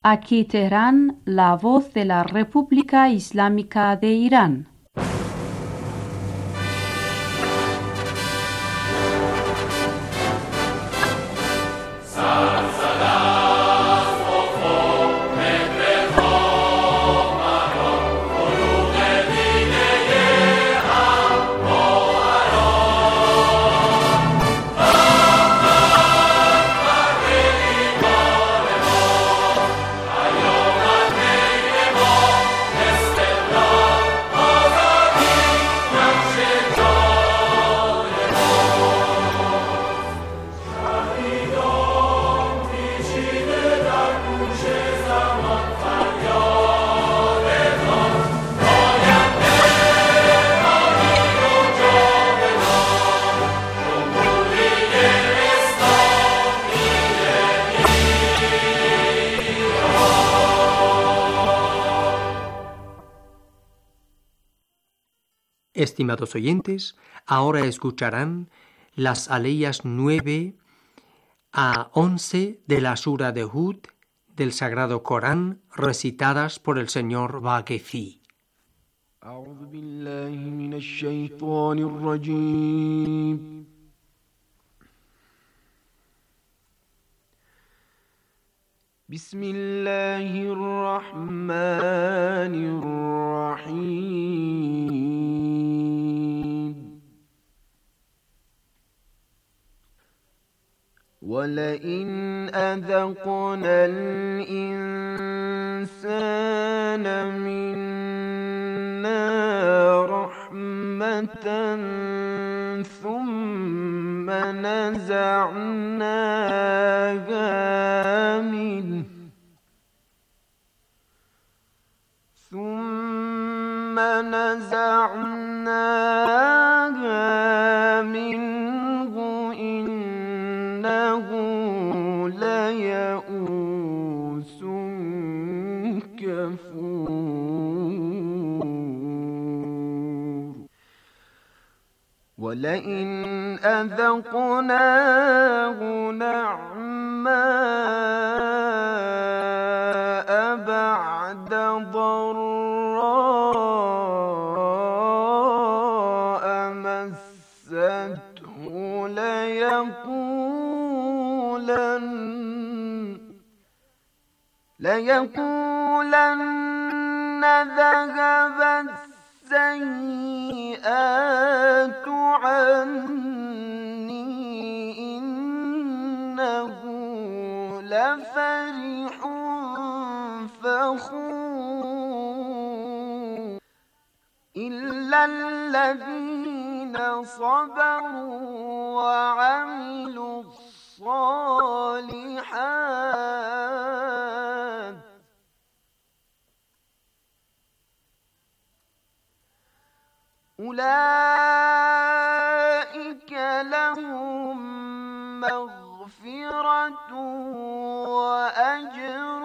Aquí Teherán, la voz de la República Islámica de Irán. Estimados oyentes, ahora escucharán las aleyas 9 a 11 de la Sura de Hud del Sagrado Corán, recitadas por el señor Baghefi. أعوذ بالله من الشيطان الرجيم بسم الله الرحمن الرحيم ولئن أذقنا الإنسان منا رحمة ثم نزعناها منه إنه ليئوس كفور ولئن أذقناه نعماء بعد ضراء مسته ليقولن ذهب السيئات عني إنه لفرح فخور إلا الذين صبروا وعملوا الصالحات أولئك لهم مغفرة وأجر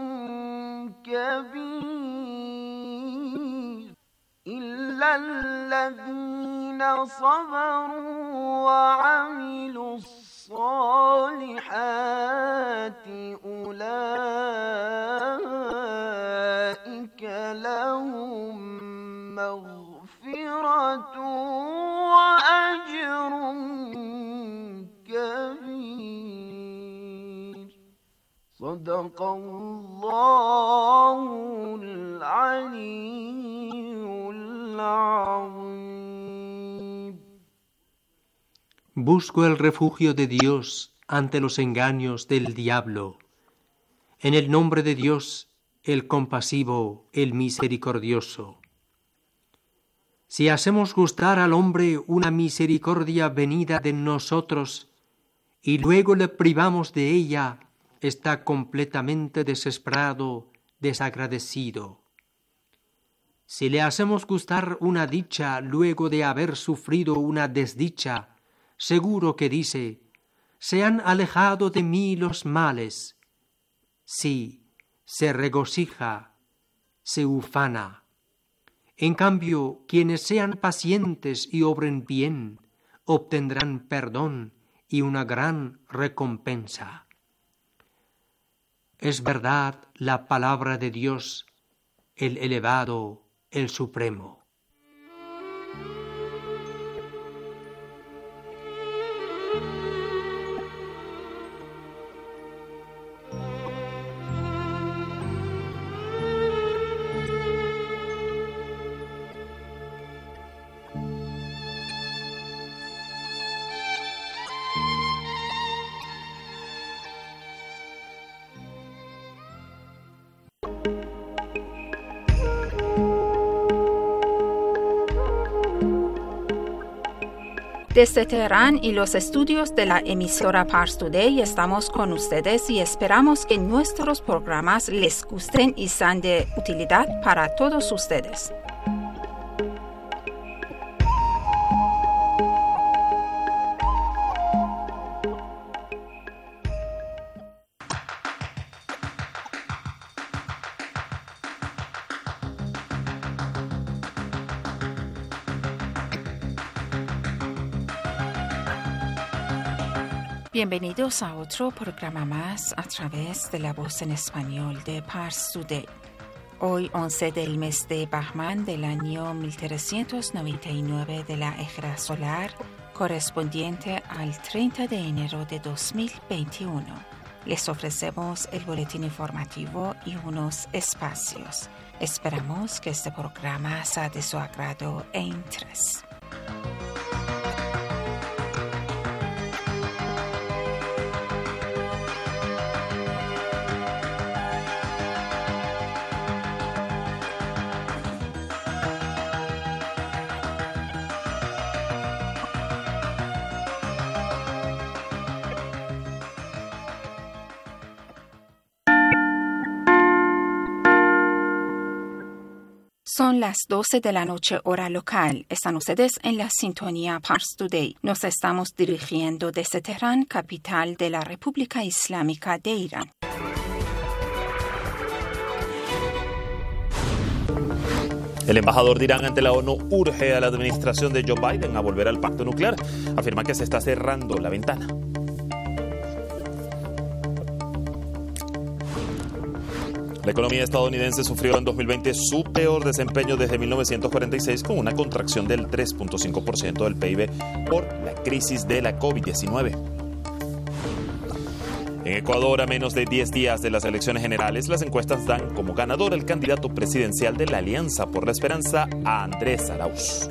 كبير إلا الذين صبروا وعملوا الصالحات أولئك لهم مغفرة وأجر كبير صدق الله العلي العظيم. Busco el refugio de Dios ante los engaños del diablo. En el nombre de Dios, el compasivo, el misericordioso. Si hacemos gustar al hombre una misericordia venida de nosotros y luego le privamos de ella, está completamente desesperado, desagradecido. Si le hacemos gustar una dicha luego de haber sufrido una desdicha, seguro que dice: se han alejado de mí los males. Sí, se regocija, se ufana. En cambio, quienes sean pacientes y obren bien, obtendrán perdón y una gran recompensa. Es verdad la palabra de Dios, el elevado, el supremo. Desde Teherán y los estudios de la emisora Pars Today estamos con ustedes y esperamos que nuestros programas les gusten y sean de utilidad para todos ustedes. Bienvenidos a otro programa más a través de la voz en español de Pars Today. Hoy, 11 del mes de Bahman del año 1399 de la Hijra solar, correspondiente al 30 de enero de 2021. Les ofrecemos el boletín informativo y unos espacios. Esperamos que este programa sea de su agrado e interés. Son las 12 de la noche hora local. Están ustedes en la sintonía Pars Today. Nos estamos dirigiendo desde Teherán, capital de la República Islámica de Irán. El embajador de Irán ante la ONU urge a la administración de Joe Biden a volver al pacto nuclear. Afirma que se está cerrando la ventana. La economía estadounidense sufrió en 2020 su peor desempeño desde 1946, con una contracción del 3.5% del PIB por la crisis de la COVID-19. En Ecuador, a menos de 10 días de las elecciones generales, las encuestas dan como ganador al candidato presidencial de la Alianza por la Esperanza, a Andrés Arauz.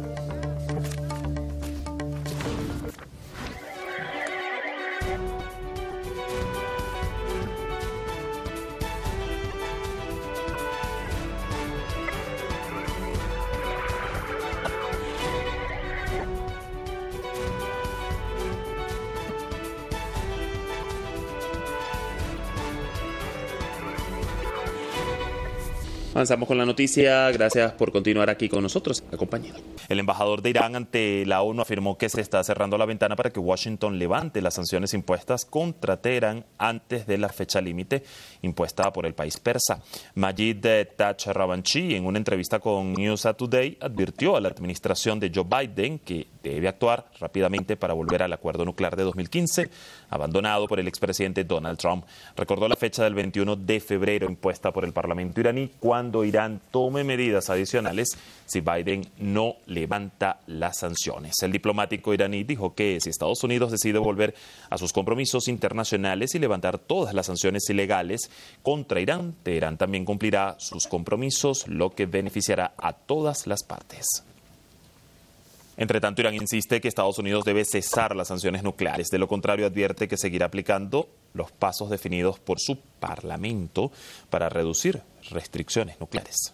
Avanzamos con la noticia. Gracias por continuar aquí con nosotros. Acompáñenos. El embajador de Irán ante la ONU afirmó que se está cerrando la ventana para que Washington levante las sanciones impuestas contra Teherán antes de la fecha límite impuesta por el país persa. Majid Takhravanchi, en una entrevista con USA Today, advirtió a la administración de Joe Biden que debe actuar rápidamente para volver al acuerdo nuclear de 2015, abandonado por el expresidente Donald Trump. Recordó la fecha del 21 de febrero impuesta por el Parlamento iraní, cuando Irán tome medidas adicionales si Biden no levanta las sanciones. El diplomático iraní dijo que si Estados Unidos decide volver a sus compromisos internacionales y levantar todas las sanciones ilegales contra Irán, Teherán también cumplirá sus compromisos, lo que beneficiará a todas las partes. Entre tanto, Irán insiste que Estados Unidos debe cesar las sanciones nucleares. De lo contrario, advierte que seguirá aplicando los pasos definidos por su Parlamento para reducir restricciones nucleares.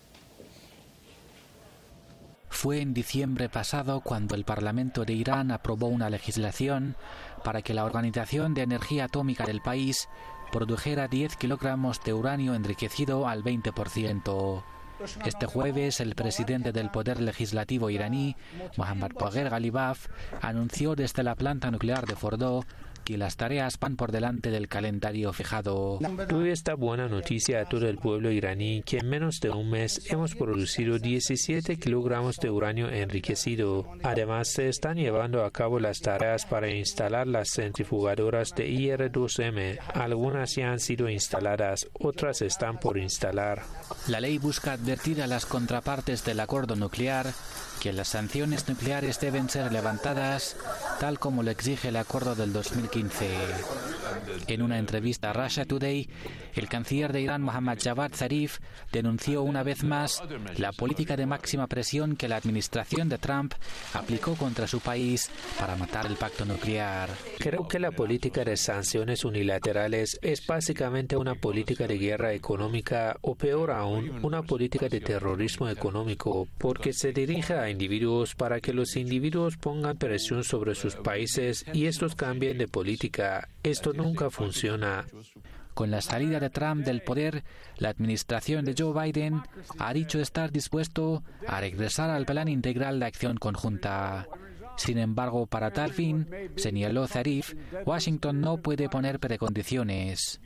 Fue en diciembre pasado cuando el Parlamento de Irán aprobó una legislación para que la Organización de Energía Atómica del país produjera 10 kilogramos de uranio enriquecido al 20%. Este jueves, el presidente del Poder Legislativo iraní, Mohammad Bagher Ghalibaf, anunció desde la planta nuclear de Fordow y las tareas van por delante del calendario fijado. Doy esta buena noticia a todo el pueblo iraní que en menos de un mes hemos producido 17 kilogramos de uranio enriquecido. Además, se están llevando a cabo las tareas para instalar las centrifugadoras de IR-2M. Algunas ya han sido instaladas, otras están por instalar. La ley busca advertir a las contrapartes del acuerdo nuclear que las sanciones nucleares deben ser levantadas, tal como lo exige el acuerdo del 2015. En una entrevista a Russia Today, el canciller de Irán, Mohammad Javad Zarif, denunció una vez más la política de máxima presión que la administración de Trump aplicó contra su país para matar el pacto nuclear. Creo que la política de sanciones unilaterales es básicamente una política de guerra económica o, peor aún, una política de terrorismo económico, porque se dirige a individuos para que los individuos pongan presión sobre sus países y estos cambien de política. Esto nunca funciona. Con la salida de Trump del poder, la administración de Joe Biden ha dicho estar dispuesto a regresar al plan integral de acción conjunta. Sin embargo, para tal fin, señaló Zarif, Washington no puede poner precondiciones.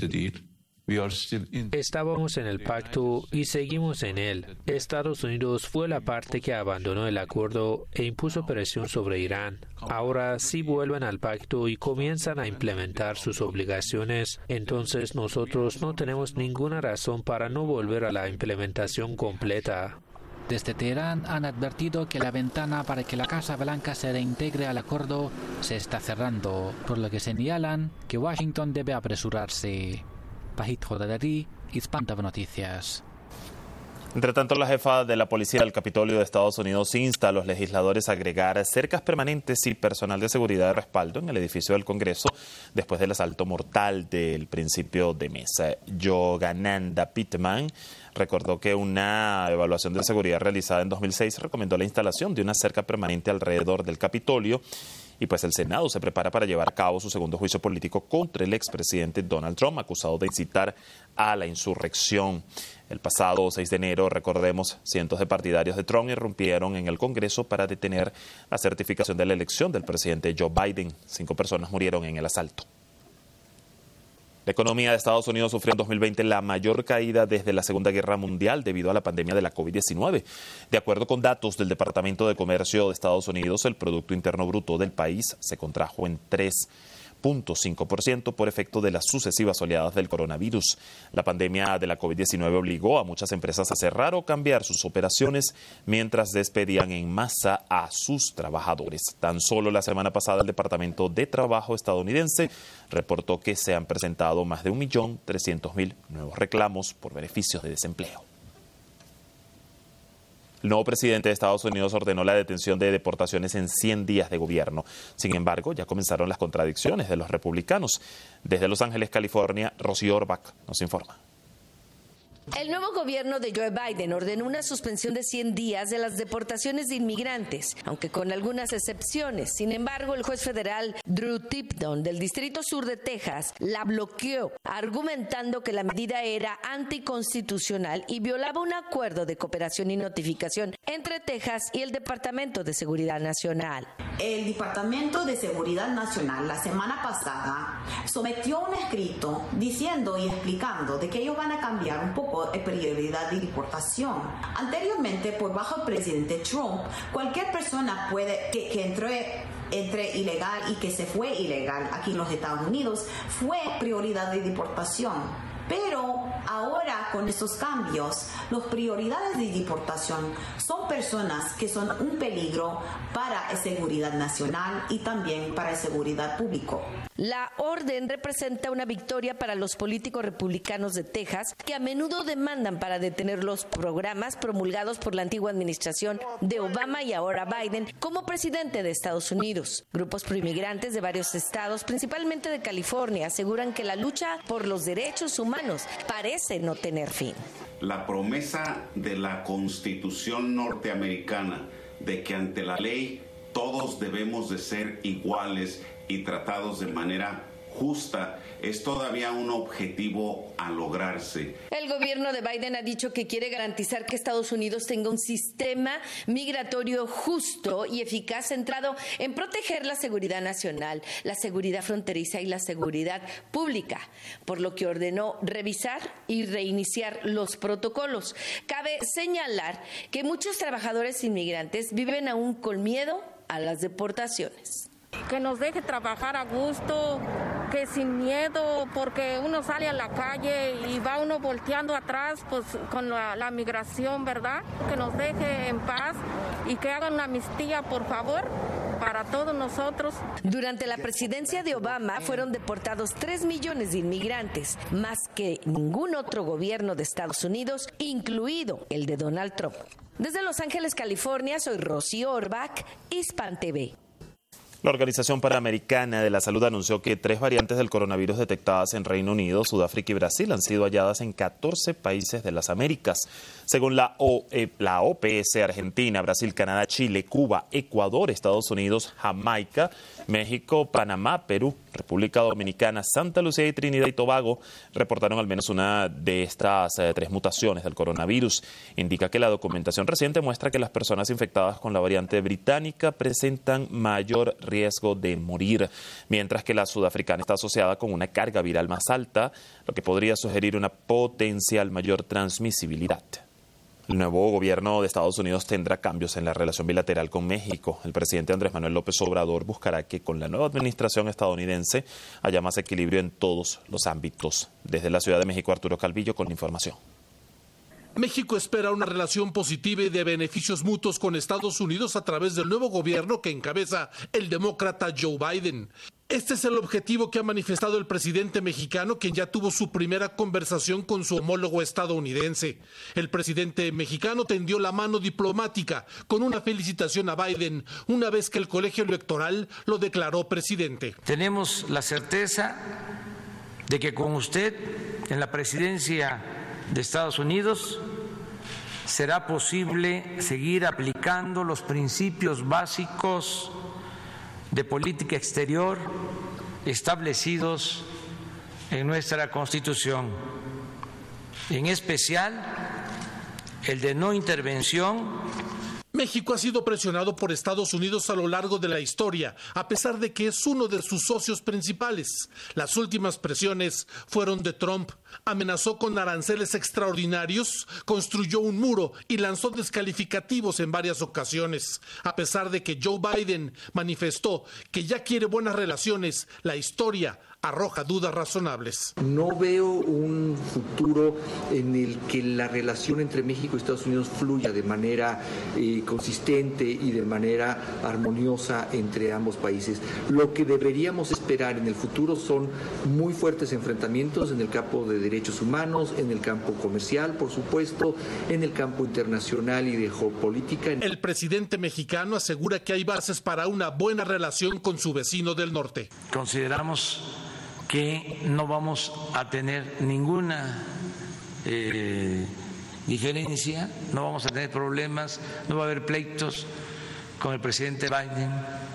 Estábamos en el pacto y seguimos en él. Estados Unidos fue la parte que abandonó el acuerdo e impuso presión sobre Irán. Ahora, si vuelven al pacto y comienzan a implementar sus obligaciones, entonces nosotros no tenemos ninguna razón para no volver a la implementación completa. Desde Teherán han advertido que la ventana para que la Casa Blanca se reintegre al acuerdo se está cerrando, por lo que señalan que Washington debe apresurarse. Pajit Jodadari, Hispantv Noticias. Entre tanto, la jefa de la policía del Capitolio de Estados Unidos insta a los legisladores a agregar cercas permanentes y personal de seguridad de respaldo en el edificio del Congreso después del asalto mortal del principio de mes. Yogananda Pittman recordó que una evaluación de seguridad realizada en 2006 recomendó la instalación de una cerca permanente alrededor del Capitolio. Y pues el Senado se prepara para llevar a cabo su segundo juicio político contra el expresidente Donald Trump, acusado de incitar a la insurrección. El pasado 6 de enero, recordemos, cientos de partidarios de Trump irrumpieron en el Congreso para detener la certificación de la elección del presidente Joe Biden. 5 personas murieron en el asalto. La economía de Estados Unidos sufrió en 2020 la mayor caída desde la Segunda Guerra Mundial debido a la pandemia de la COVID-19. De acuerdo con datos del Departamento de Comercio de Estados Unidos, el Producto Interno Bruto del país se contrajo en 3.5% por efecto de las sucesivas oleadas del coronavirus. La pandemia de la COVID-19 obligó a muchas empresas a cerrar o cambiar sus operaciones mientras despedían en masa a sus trabajadores. Tan solo la semana pasada el Departamento de Trabajo estadounidense reportó que se han presentado más de 1.300.000 nuevos reclamos por beneficios de desempleo. El nuevo presidente de Estados Unidos ordenó la detención de deportaciones en 100 días de gobierno. Sin embargo, ya comenzaron las contradicciones de los republicanos. Desde Los Ángeles, California, Rocío Orbach nos informa. El nuevo gobierno de Joe Biden ordenó una suspensión de 100 días de las deportaciones de inmigrantes, aunque con algunas excepciones. Sin embargo, el juez federal Drew Tipton del Distrito Sur de Texas la bloqueó, argumentando que la medida era anticonstitucional y violaba un acuerdo de cooperación y notificación entre Texas y el Departamento de Seguridad Nacional. El Departamento de Seguridad Nacional la semana pasada sometió un escrito diciendo y explicando de que ellos van a cambiar un poco de prioridad de deportación. Anteriormente, por bajo el presidente Trump, cualquier persona que entre ilegal y que se fue ilegal aquí en los Estados Unidos fue prioridad de deportación. Pero ahora con estos cambios, las prioridades de deportación son personas que son un peligro para la seguridad nacional y también para la seguridad pública. La orden representa una victoria para los políticos republicanos de Texas que a menudo demandan para detener los programas promulgados por la antigua administración de Obama y ahora Biden como presidente de Estados Unidos. Grupos proinmigrantes de varios estados, principalmente de California, aseguran que la lucha por los derechos humanos parece no tener fin. La promesa de la Constitución norteamericana de que ante la ley todos debemos de ser iguales y tratados de manera justa es todavía un objetivo a lograrse. El gobierno de Biden ha dicho que quiere garantizar que Estados Unidos tenga un sistema migratorio justo y eficaz centrado en proteger la seguridad nacional, la seguridad fronteriza y la seguridad pública, por lo que ordenó revisar y reiniciar los protocolos. Cabe señalar que muchos trabajadores inmigrantes viven aún con miedo a las deportaciones. Que nos deje trabajar a gusto, que sin miedo, porque uno sale a la calle y va uno volteando atrás, pues con la migración, ¿verdad? Que nos deje en paz y que hagan una amnistía, por favor, para todos nosotros. Durante la presidencia de Obama fueron deportados 3 millones de inmigrantes, más que ningún otro gobierno de Estados Unidos, incluido el de Donald Trump. Desde Los Ángeles, California, soy Rocío Orbach, Hispan TV. La Organización Panamericana de la Salud anunció que 3 variantes del coronavirus detectadas en Reino Unido, Sudáfrica y Brasil han sido halladas en 14 países de las Américas. Según la OPS, Argentina, Brasil, Canadá, Chile, Cuba, Ecuador, Estados Unidos, Jamaica, México, Panamá, Perú, República Dominicana, Santa Lucía y Trinidad y Tobago reportaron al menos una de estas 3 mutaciones del coronavirus. Indica que la documentación reciente muestra que las personas infectadas con la variante británica presentan mayor riesgo de morir, mientras que la sudafricana está asociada con una carga viral más alta, lo que podría sugerir una potencial mayor transmisibilidad. El nuevo gobierno de Estados Unidos tendrá cambios en la relación bilateral con México. El presidente Andrés Manuel López Obrador buscará que con la nueva administración estadounidense haya más equilibrio en todos los ámbitos. Desde la Ciudad de México, Arturo Calvillo con la información. México espera una relación positiva y de beneficios mutuos con Estados Unidos a través del nuevo gobierno que encabeza el demócrata Joe Biden. Este es el objetivo que ha manifestado el presidente mexicano, quien ya tuvo su primera conversación con su homólogo estadounidense. El presidente mexicano tendió la mano diplomática con una felicitación a Biden, una vez que el colegio electoral lo declaró presidente. Tenemos la certeza de que con usted en la presidencia de Estados Unidos será posible seguir aplicando los principios básicos de política exterior establecidos en nuestra Constitución, en especial el de no intervención. México ha sido presionado por Estados Unidos a lo largo de la historia, a pesar de que es uno de sus socios principales. Las últimas presiones fueron de Trump. Amenazó con aranceles extraordinarios, construyó un muro y lanzó descalificativos en varias ocasiones. A pesar de que Joe Biden manifestó que ya quiere buenas relaciones, la historia arroja dudas razonables. No veo un futuro en el que la relación entre México y Estados Unidos fluya de manera consistente y de manera armoniosa entre ambos países. Lo que deberíamos esperar en el futuro son muy fuertes enfrentamientos en el campo de derechos humanos, en el campo comercial, por supuesto, en el campo internacional y de geopolítica. El presidente mexicano asegura que hay bases para una buena relación con su vecino del norte. Consideramos que no vamos a tener ninguna diferencia, no vamos a tener problemas, no va a haber pleitos con el presidente Biden.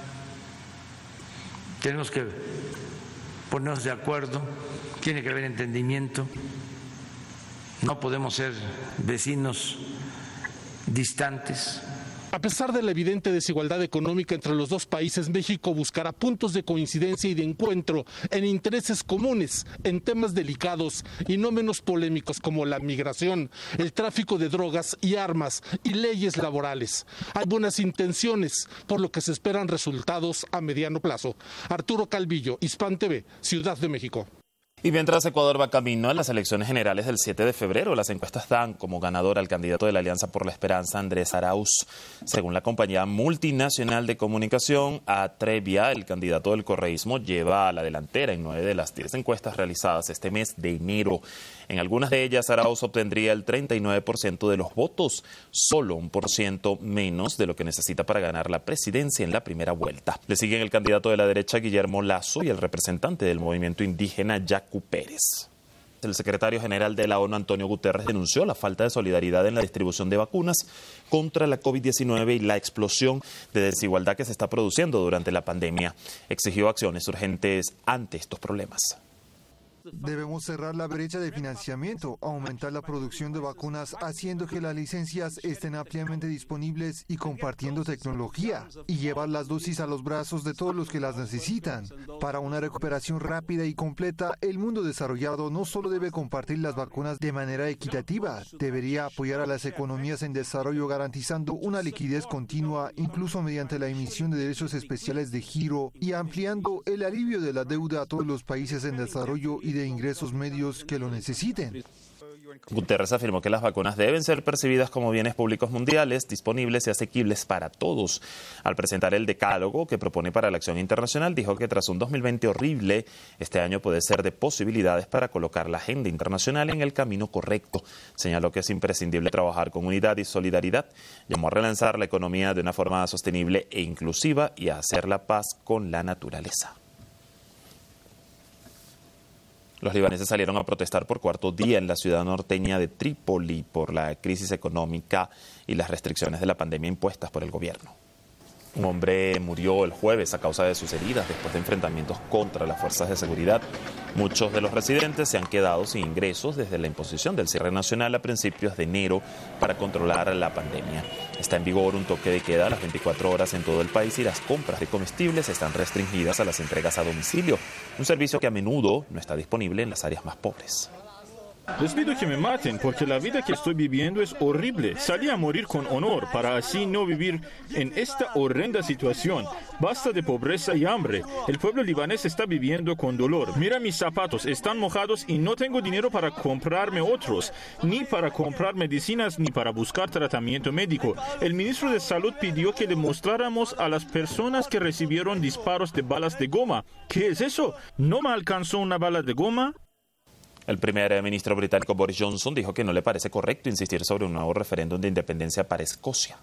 Tenemos que ponernos de acuerdo, tiene que haber entendimiento, no podemos ser vecinos distantes. A pesar de la evidente desigualdad económica entre los dos países, México buscará puntos de coincidencia y de encuentro en intereses comunes, en temas delicados y no menos polémicos como la migración, el tráfico de drogas y armas y leyes laborales. Hay buenas intenciones, por lo que se esperan resultados a mediano plazo. Arturo Calvillo, Hispan TV, Ciudad de México. Y mientras Ecuador va camino a las elecciones generales del 7 de febrero, las encuestas dan como ganador al candidato de la Alianza por la Esperanza, Andrés Arauz. Según la compañía multinacional de comunicación Atrevia, el candidato del correísmo lleva a la delantera en 9 de las 10 encuestas realizadas este mes de enero. En algunas de ellas, Arauz obtendría el 39% de los votos, solo 1% menos de lo que necesita para ganar la presidencia en la primera vuelta. Le siguen el candidato de la derecha, Guillermo Lasso, y el representante del movimiento indígena, Yacu Pérez. El secretario general de la ONU, Antonio Guterres, denunció la falta de solidaridad en la distribución de vacunas contra la COVID-19 y la explosión de desigualdad que se está produciendo durante la pandemia. Exigió acciones urgentes ante estos problemas. Debemos cerrar la brecha de financiamiento, aumentar la producción de vacunas haciendo que las licencias estén ampliamente disponibles y compartiendo tecnología, y llevar las dosis a los brazos de todos los que las necesitan. Para una recuperación rápida y completa, el mundo desarrollado no solo debe compartir las vacunas de manera equitativa, debería apoyar a las economías en desarrollo garantizando una liquidez continua, incluso mediante la emisión de derechos especiales de giro y ampliando el alivio de la deuda a todos los países en desarrollo y de ingresos medios que lo necesiten. Guterres afirmó que las vacunas deben ser percibidas como bienes públicos mundiales, disponibles y asequibles para todos. Al presentar el decálogo que propone para la acción internacional, dijo que tras un 2020 horrible, este año puede ser de posibilidades para colocar la agenda internacional en el camino correcto. Señaló que es imprescindible trabajar con unidad y solidaridad. Llamó a relanzar la economía de una forma sostenible e inclusiva y a hacer la paz con la naturaleza. Los libaneses salieron a protestar por cuarto día en la ciudad norteña de Trípoli por la crisis económica y las restricciones de la pandemia impuestas por el gobierno. Un hombre murió el jueves a causa de sus heridas después de enfrentamientos contra las fuerzas de seguridad. Muchos de los residentes se han quedado sin ingresos desde la imposición del cierre nacional a principios de enero para controlar la pandemia. Está en vigor un toque de queda a las 24 horas en todo el país y las compras de comestibles están restringidas a las entregas a domicilio, un servicio que a menudo no está disponible en las áreas más pobres. Les pido que me maten porque la vida que estoy viviendo es horrible. Salí a morir con honor para así no vivir en esta horrenda situación. Basta de pobreza y hambre. El pueblo libanés está viviendo con dolor. Mira mis zapatos, están mojados y no tengo dinero para comprarme otros, ni para comprar medicinas ni para buscar tratamiento médico. El ministro de Salud pidió que le mostráramos a las personas que recibieron disparos de balas de goma. ¿Qué es eso? ¿No me alcanzó una bala de goma? El primer ministro británico Boris Johnson dijo que no le parece correcto insistir sobre un nuevo referéndum de independencia para Escocia.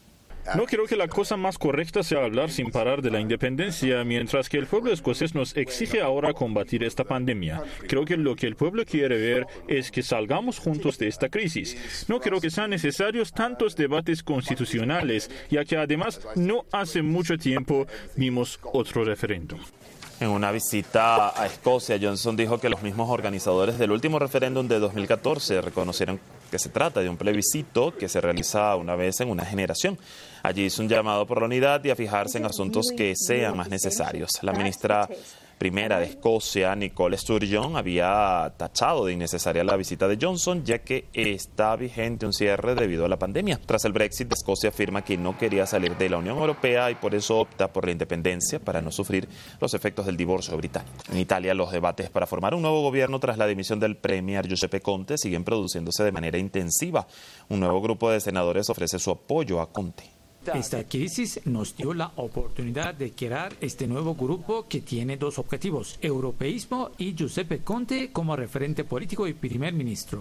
No creo que la cosa más correcta sea hablar sin parar de la independencia, mientras que el pueblo escocés nos exige ahora combatir esta pandemia. Creo que lo que el pueblo quiere ver es que salgamos juntos de esta crisis. No creo que sean necesarios tantos debates constitucionales, ya que además no hace mucho tiempo vimos otro referéndum. En una visita a Escocia, Johnson dijo que los mismos organizadores del último referéndum de 2014 reconocieron que se trata de un plebiscito que se realiza una vez en una generación. Allí hizo un llamado por la unidad y a fijarse en asuntos que sean más necesarios. La ministra primera de Escocia, Nicola Sturgeon, había tachado de innecesaria la visita de Johnson, ya que está vigente un cierre debido a la pandemia. Tras el Brexit, Escocia afirma que no quería salir de la Unión Europea y por eso opta por la independencia para no sufrir los efectos del divorcio británico. En Italia, los debates para formar un nuevo gobierno tras la dimisión del premier Giuseppe Conte siguen produciéndose de manera intensiva. Un nuevo grupo de senadores ofrece su apoyo a Conte. Esta crisis nos dio la oportunidad de crear este nuevo grupo que tiene dos objetivos: europeísmo y Giuseppe Conte como referente político y primer ministro.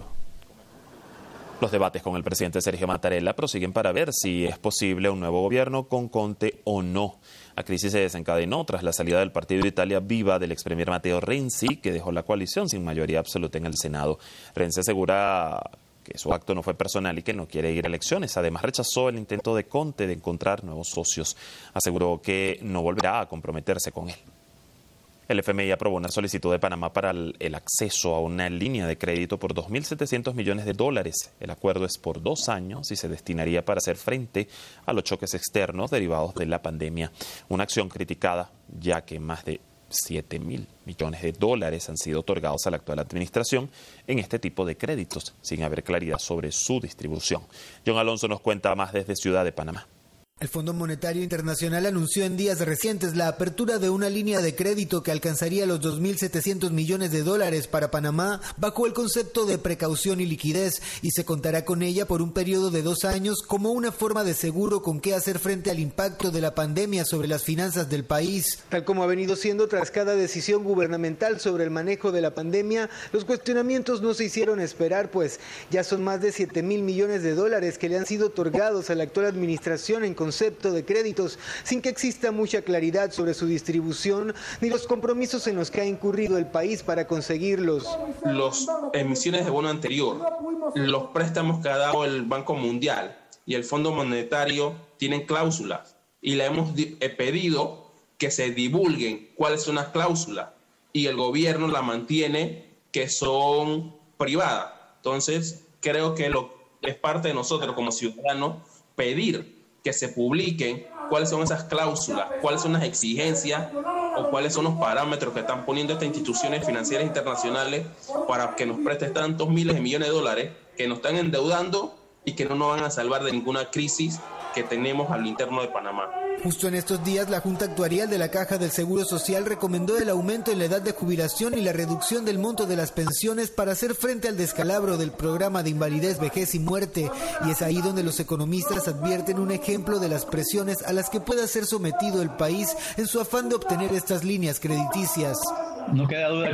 Los debates con el presidente Sergio Mattarella prosiguen para ver si es posible un nuevo gobierno con Conte o no. La crisis se desencadenó tras la salida del partido de Italia Viva del ex premier Matteo Renzi, que dejó la coalición sin mayoría absoluta en el Senado. Renzi asegura que su acto no fue personal y que no quiere ir a elecciones. Además, rechazó el intento de Conte de encontrar nuevos socios. Aseguró que no volverá a comprometerse con él. El FMI aprobó una solicitud de Panamá para el acceso a una línea de crédito por $2.700 millones. El acuerdo es por 2 años y se destinaría para hacer frente a los choques externos derivados de la pandemia. Una acción criticada, ya que más de $7.000 millones han sido otorgados a la actual administración en este tipo de créditos, sin haber claridad sobre su distribución. John Alonso nos cuenta más desde Ciudad de Panamá. El Fondo Monetario Internacional anunció en días recientes la apertura de una línea de crédito que alcanzaría los $2.700 millones para Panamá bajo el concepto de precaución y liquidez, y se contará con ella por un periodo de 2 años como una forma de seguro con que hacer frente al impacto de la pandemia sobre las finanzas del país. Tal como ha venido siendo tras cada decisión gubernamental sobre el manejo de la pandemia, los cuestionamientos no se hicieron esperar, pues ya son más de $7.000 millones que le han sido otorgados a la actual administración en concepto de créditos sin que exista mucha claridad sobre su distribución ni los compromisos en los que ha incurrido el país para conseguirlos. Las emisiones de bono anterior, los préstamos que ha dado el Banco Mundial y el Fondo Monetario tienen cláusulas y le hemos pedido que se divulguen cuáles son las cláusulas y el gobierno la mantiene que son privadas. Entonces, creo que es parte de nosotros como ciudadanos pedir que se publiquen cuáles son esas cláusulas, cuáles son las exigencias o cuáles son los parámetros que están poniendo estas instituciones financieras internacionales para que nos presten tantos miles de millones de dólares que nos están endeudando y que no nos van a salvar de ninguna crisis que tenemos al interno de Panamá. Justo en estos días, la Junta Actuarial de la Caja del Seguro Social recomendó el aumento en la edad de jubilación y la reducción del monto de las pensiones para hacer frente al descalabro del programa de invalidez, vejez y muerte. Y es ahí donde los economistas advierten un ejemplo de las presiones a las que pueda ser sometido el país en su afán de obtener estas líneas crediticias. No queda duda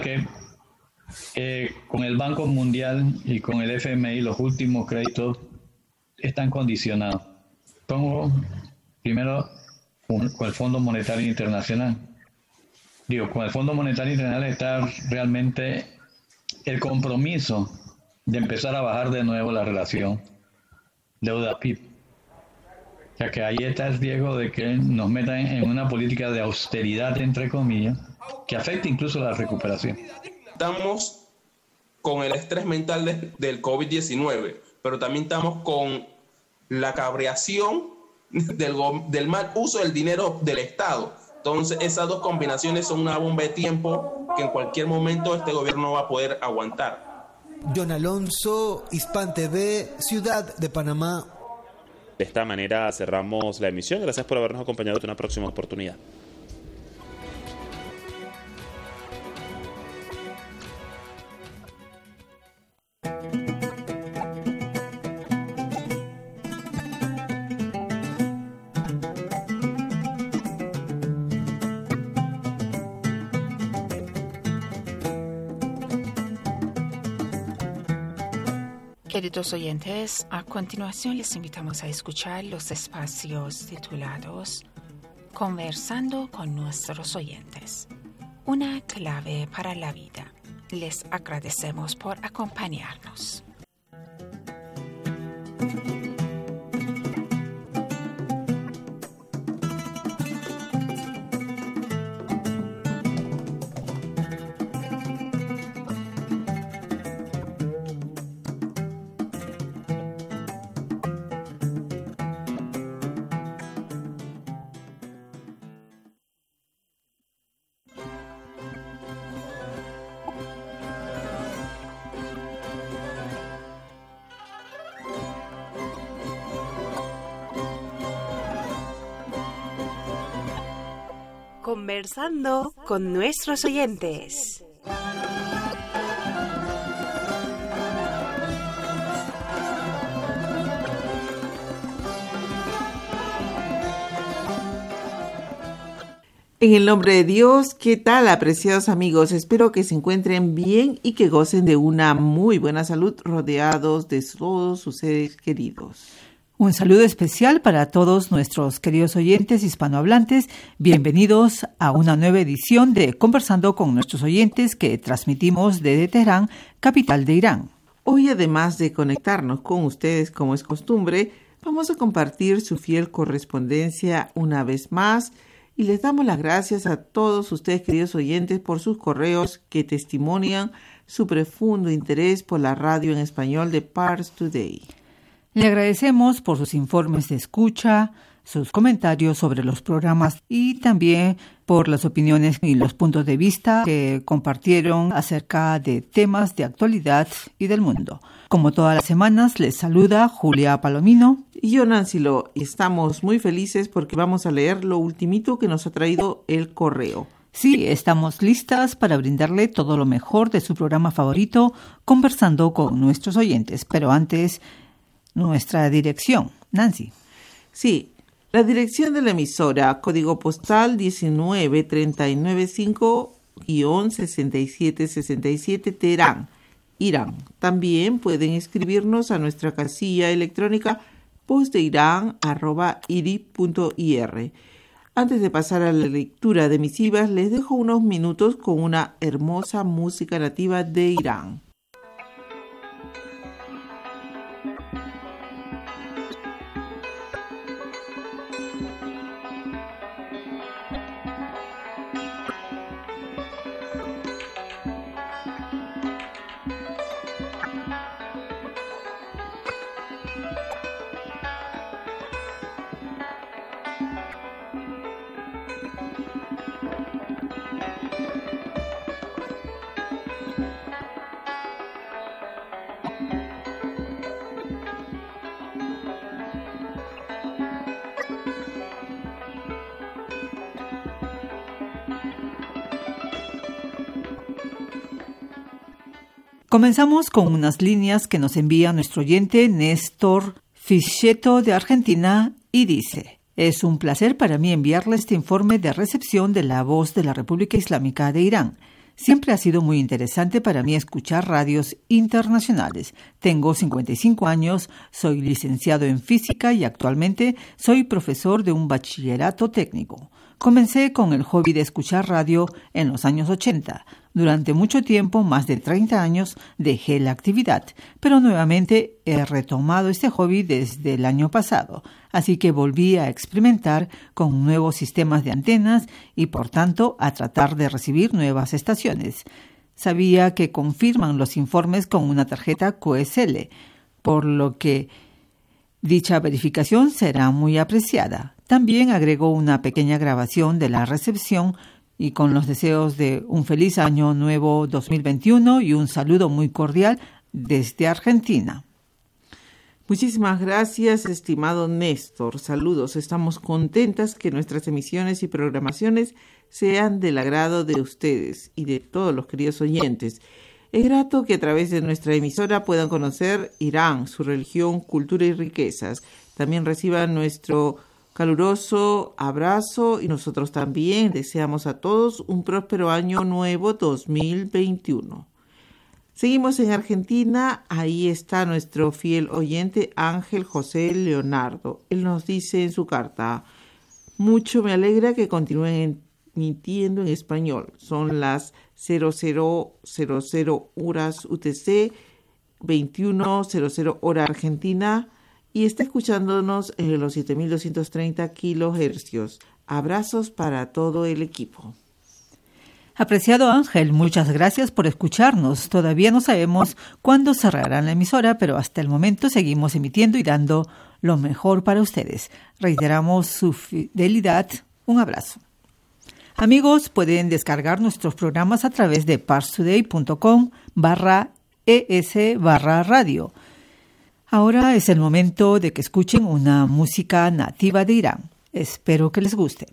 que con el Banco Mundial y con el FMI los últimos créditos están condicionados. Pongo primero con el Fondo Monetario Internacional. Con el Fondo Monetario Internacional está realmente el compromiso de empezar a bajar de nuevo la relación deuda-PIB. O sea que ahí está el riesgo de que nos metan en una política de austeridad, entre comillas, que afecte incluso la recuperación. Estamos con el estrés mental del COVID-19, pero también estamos con la cabreación del mal uso del dinero del Estado. Entonces, esas dos combinaciones son una bomba de tiempo que en cualquier momento este gobierno va a poder aguantar. John Alonso, Hispan TV, Ciudad de Panamá. De esta manera cerramos la emisión. Gracias por habernos acompañado en una próxima oportunidad. Queridos oyentes, a continuación les invitamos a escuchar los espacios titulados Conversando con nuestros oyentes, una clave para la vida. Les agradecemos por acompañarnos. Conversando con nuestros oyentes. En el nombre de Dios, ¿qué tal, apreciados amigos? Espero que se encuentren bien y que gocen de una muy buena salud, rodeados de todos sus seres queridos. Un saludo especial para todos nuestros queridos oyentes hispanohablantes. Bienvenidos a una nueva edición de Conversando con nuestros oyentes que transmitimos desde Teherán, capital de Irán. Hoy, además de conectarnos con ustedes como es costumbre, vamos a compartir su fiel correspondencia una vez más y les damos las gracias a todos ustedes, queridos oyentes, por sus correos que testimonian su profundo interés por la radio en español de Pars Today. Le agradecemos por sus informes de escucha, sus comentarios sobre los programas y también por las opiniones y los puntos de vista que compartieron acerca de temas de actualidad y del mundo. Como todas las semanas, les saluda Julia Palomino. Y yo, Nancy Lo, y estamos muy felices porque vamos a leer lo ultimito que nos ha traído el correo. Sí, estamos listas para brindarle todo lo mejor de su programa favorito, Conversando con nuestros oyentes. Pero antes, nuestra dirección. Nancy. Sí, la dirección de la emisora, código postal 19395-6767 Teherán, Irán. También pueden escribirnos a nuestra casilla electrónica vozdeirán@iri.ir. Antes de pasar a la lectura de misivas, les dejo unos minutos con una hermosa música nativa de Irán. Comenzamos con unas líneas que nos envía nuestro oyente Néstor Fischeto de Argentina y dice: es un placer para mí enviarle este informe de recepción de La Voz de la República Islámica de Irán. Siempre ha sido muy interesante para mí escuchar radios internacionales. Tengo 55 años, soy licenciado en física y actualmente soy profesor de un bachillerato técnico. Comencé con el hobby de escuchar radio en los años 80. Durante mucho tiempo, más de 30 años, dejé la actividad, pero nuevamente he retomado este hobby desde el año pasado, así que volví a experimentar con nuevos sistemas de antenas y, por tanto, a tratar de recibir nuevas estaciones. Sabía que confirman los informes con una tarjeta QSL, por lo que dicha verificación será muy apreciada. También agregó una pequeña grabación de la recepción y con los deseos de un feliz año nuevo 2021 y un saludo muy cordial desde Argentina. Muchísimas gracias, estimado Néstor. Saludos. Estamos contentas que nuestras emisiones y programaciones sean del agrado de ustedes y de todos los queridos oyentes. Es grato que a través de nuestra emisora puedan conocer Irán, su religión, cultura y riquezas. También reciban nuestro caluroso abrazo y nosotros también deseamos a todos un próspero año nuevo 2021. Seguimos en Argentina, ahí está nuestro fiel oyente Ángel José Leonardo. Él nos dice en su carta: mucho me alegra que continúen emitiendo en español. Son las 00:00 horas UTC, 21:00 hora Argentina, y está escuchándonos en los 7.230 kilohercios. Abrazos para todo el equipo. Apreciado Ángel, muchas gracias por escucharnos. Todavía no sabemos cuándo cerrarán la emisora, pero hasta el momento seguimos emitiendo y dando lo mejor para ustedes. Reiteramos su fidelidad. Un abrazo. Amigos, pueden descargar nuestros programas a través de parstoday.com/es/radio. Ahora es el momento de que escuchen una música nativa de Irán. Espero que les guste.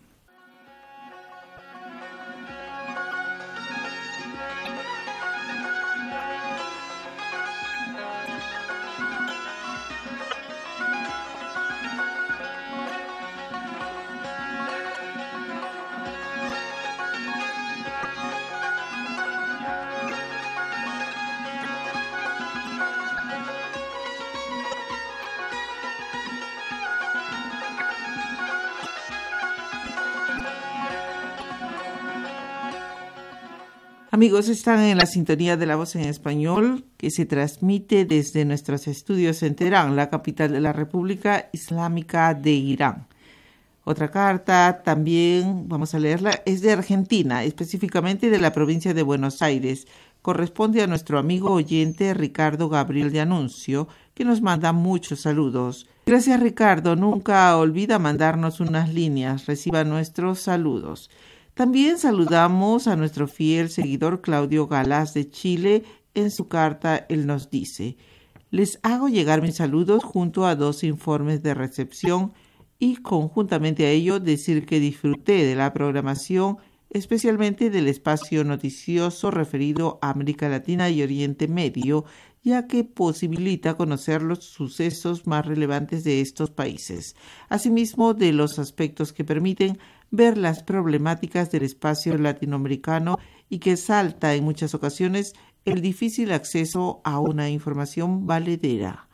Amigos, están en la sintonía de La Voz en Español, que se transmite desde nuestros estudios en Teherán, la capital de la República Islámica de Irán. Otra carta, también vamos a leerla, es de Argentina, específicamente de la provincia de Buenos Aires. Corresponde a nuestro amigo oyente Ricardo Gabriel de Anuncio, que nos manda muchos saludos. Gracias, Ricardo. Nunca olvida mandarnos unas líneas. Reciba nuestros saludos. También saludamos a nuestro fiel seguidor Claudio Galás de Chile. En su carta, él nos dice: les hago llegar mis saludos junto a 2 informes de recepción y conjuntamente a ello decir que disfruté de la programación, especialmente del espacio noticioso referido a América Latina y Oriente Medio, ya que posibilita conocer los sucesos más relevantes de estos países, asimismo de los aspectos que permiten ver las problemáticas del espacio latinoamericano y que salta en muchas ocasiones el difícil acceso a una información valedera.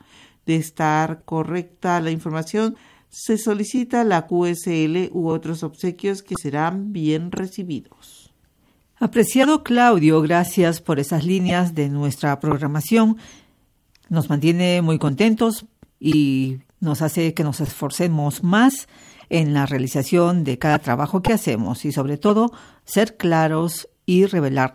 de estar correcta la información, se solicita la QSL u otros obsequios que serán bien recibidos. Apreciado Claudio, gracias por esas líneas de nuestra programación. Nos mantiene muy contentos y nos hace que nos esforcemos más en la realización de cada trabajo que hacemos y sobre todo ser claros y revelar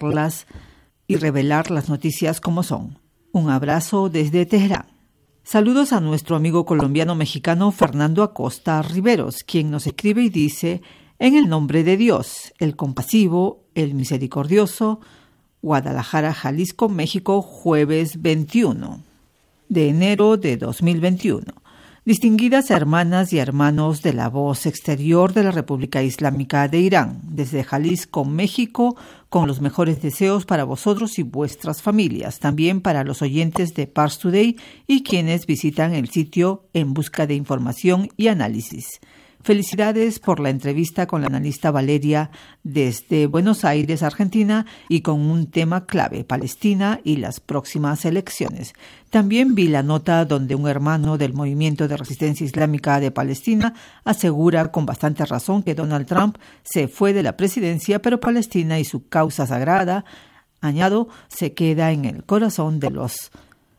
las noticias como son. Un abrazo desde Teherán. Saludos a nuestro amigo colombiano-mexicano Fernando Acosta Riveros, quien nos escribe y dice: en el nombre de Dios, el compasivo, el misericordioso, Guadalajara, Jalisco, México, jueves 21 de enero de 2021. Distinguidas hermanas y hermanos de la voz exterior de la República Islámica de Irán, desde Jalisco, México, con los mejores deseos para vosotros y vuestras familias, también para los oyentes de Pars Today y quienes visitan el sitio en busca de información y análisis. Felicidades por la entrevista con la analista Valeria desde Buenos Aires, Argentina, y con un tema clave, Palestina y las próximas elecciones. También vi la nota donde un hermano del Movimiento de Resistencia Islámica de Palestina asegura con bastante razón que Donald Trump se fue de la presidencia, pero Palestina y su causa sagrada, añado, se queda en el corazón de los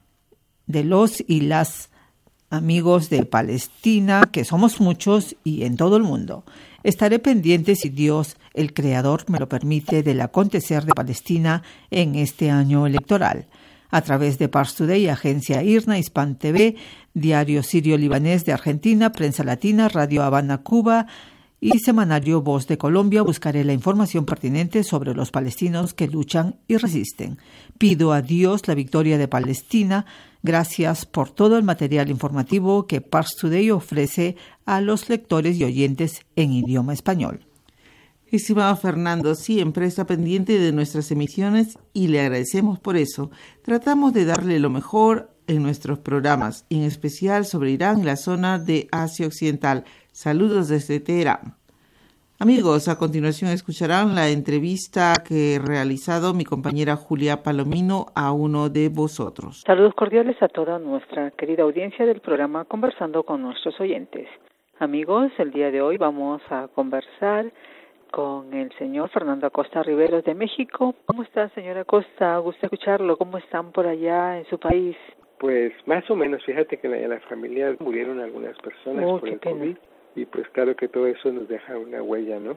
y las amigos de Palestina, que somos muchos y en todo el mundo. Estaré pendiente, si Dios, el Creador, me lo permite, del acontecer de Palestina en este año electoral. A través de Pars Today, Agencia IRNA, Hispan TV, Diario Sirio-Libanés de Argentina, Prensa Latina, Radio Habana, Cuba y Semanario Voz de Colombia, buscaré la información pertinente sobre los palestinos que luchan y resisten. Pido a Dios la victoria de Palestina. Gracias por todo el material informativo que Pars Today ofrece a los lectores y oyentes en idioma español. Estimado Fernando, siempre está pendiente de nuestras emisiones y le agradecemos por eso. Tratamos de darle lo mejor en nuestros programas, en especial sobre Irán y la zona de Asia Occidental. Saludos desde Teherán. Amigos, a continuación escucharán la entrevista que he realizado mi compañera Julia Palomino a uno de vosotros. Saludos cordiales a toda nuestra querida audiencia del programa Conversando con nuestros oyentes. Amigos, el día de hoy vamos a conversar con el señor Fernando Acosta Riveros de México. ¿Cómo está, señor Acosta? Gusta escucharlo. ¿Cómo están por allá en su país? Pues más o menos, fíjate que en la familia murieron algunas personas por el COVID. Y pues claro que todo eso nos deja una huella, ¿no?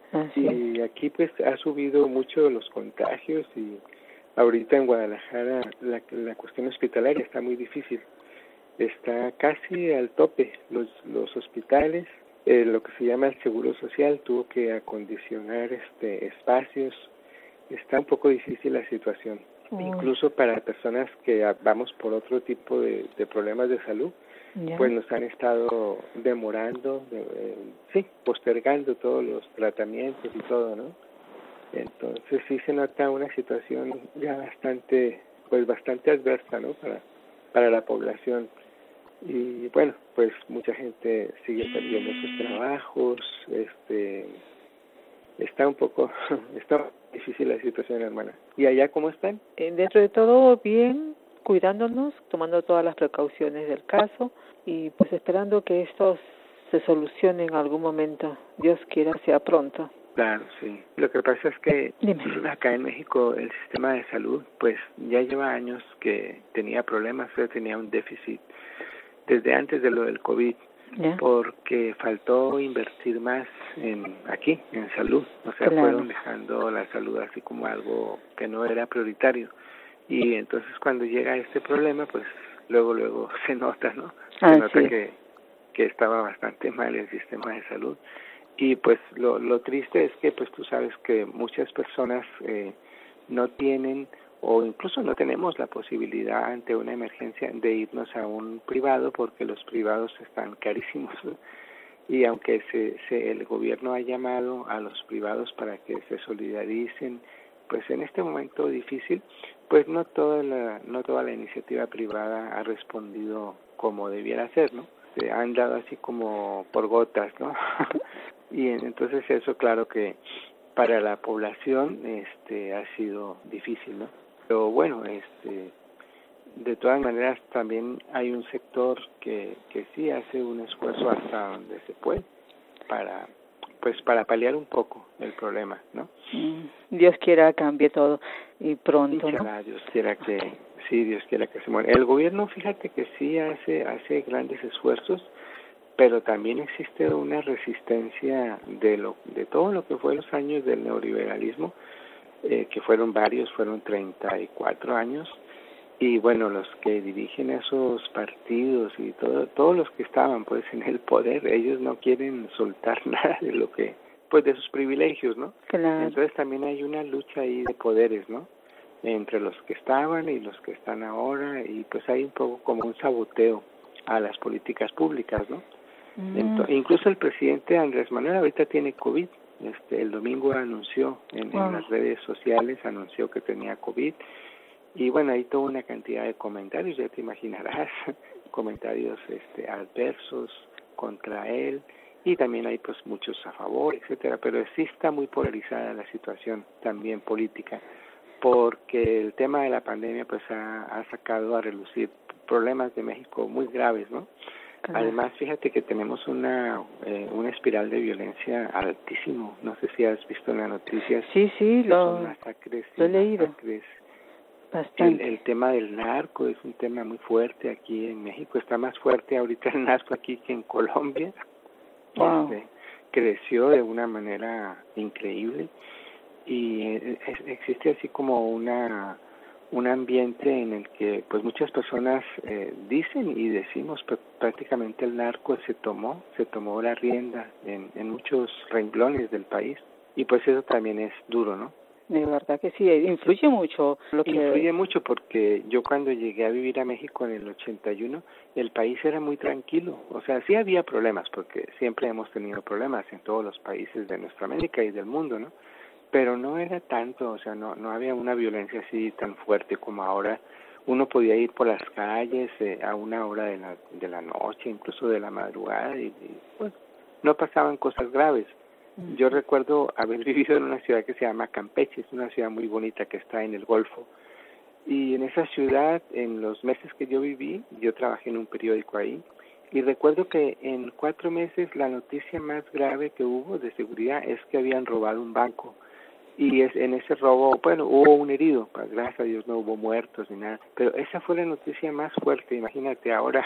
Y aquí pues ha subido mucho los contagios y ahorita en Guadalajara la cuestión hospitalaria está muy difícil. Está casi al tope. Los hospitales, lo que se llama el Seguro Social, tuvo que acondicionar espacios. Está un poco difícil la situación. Incluso para personas que vamos por otro tipo de problemas de salud, pues nos han estado demorando, postergando todos los tratamientos y todo, ¿no? Entonces sí se nota una situación ya bastante adversa, ¿no? Para la población. Y bueno, pues mucha gente sigue perdiendo sus trabajos, está difícil la situación, hermana. ¿Y allá cómo están? Dentro de todo bien, cuidándonos, tomando todas las precauciones del caso y pues esperando que esto se solucione en algún momento. Dios quiera sea pronto. Claro, sí. Lo que pasa es que acá en México el sistema de salud pues ya lleva años que tenía problemas, tenía un déficit desde antes de lo del COVID. Porque faltó invertir más aquí en salud, o sea, fueron dejando la salud así como algo que no era prioritario. Y entonces cuando llega este problema, pues luego se nota, ¿no? Se nota que estaba bastante mal el sistema de salud. Y pues lo triste es que pues tú sabes que muchas personas no tienen o incluso no tenemos la posibilidad ante una emergencia de irnos a un privado porque los privados están carísimos. Y aunque el gobierno ha llamado a los privados para que se solidaricen, pues en este momento difícil, pues no toda la iniciativa privada ha respondido como debiera ser, ¿no? Se han dado así como por gotas, ¿no? Y entonces eso claro que para la población ha sido difícil, ¿no? Pero bueno, de todas maneras también hay un sector que sí hace un esfuerzo hasta donde se puede para paliar un poco el problema, ¿no? Dios quiera cambie todo y pronto, ¿no? Dios quiera que se muera. El gobierno, fíjate que sí hace grandes esfuerzos, pero también existe una resistencia de todo lo que fue los años del neoliberalismo, que fueron 34 años, y bueno, los que dirigen esos partidos y todos los que estaban pues en el poder, ellos no quieren soltar nada de lo que, pues de sus privilegios, ¿no? Claro. Entonces también hay una lucha ahí de poderes, ¿no? Entre los que estaban y los que están ahora, y pues hay un poco como un saboteo a las políticas públicas, ¿no? Incluso el presidente Andrés Manuel ahorita tiene COVID. El domingo anunció en las redes sociales, anunció que tenía COVID, y bueno, hay toda una cantidad de comentarios, ya te imaginarás, comentarios adversos contra él, y también hay pues muchos a favor, etcétera, pero sí está muy polarizada la situación también política, porque el tema de la pandemia pues ha sacado a relucir problemas de México muy graves, ¿no? Además, fíjate que tenemos una espiral de violencia altísimo. No sé si has visto en las noticias. Sí, lo he leído. Bastante. El tema del narco es un tema muy fuerte aquí en México. Está más fuerte ahorita el narco aquí que en Colombia. Wow. Creció de una manera increíble y existe así como un ambiente en el que pues muchas personas dicen y decimos pues, prácticamente el narco se tomó la rienda en muchos renglones del país, y pues eso también es duro, ¿no? De verdad que sí, influye mucho. Influye mucho porque yo cuando llegué a vivir a México en el 81, el país era muy tranquilo. O sea, sí había problemas, porque siempre hemos tenido problemas en todos los países de nuestra América y del mundo, ¿no? Pero no era tanto, o sea, no había una violencia así tan fuerte como ahora. Uno podía ir por las calles a una hora de la noche, incluso de la madrugada, y pues no pasaban cosas graves. Yo recuerdo haber vivido en una ciudad que se llama Campeche, es una ciudad muy bonita que está en el Golfo, y en esa ciudad, en los meses que yo viví, yo trabajé en un periódico ahí, y recuerdo que en 4 meses la noticia más grave que hubo de seguridad es que habían robado un banco. Y en ese robo, bueno, hubo un herido, pues, gracias a Dios no hubo muertos ni nada, pero esa fue la noticia más fuerte. Imagínate, ahora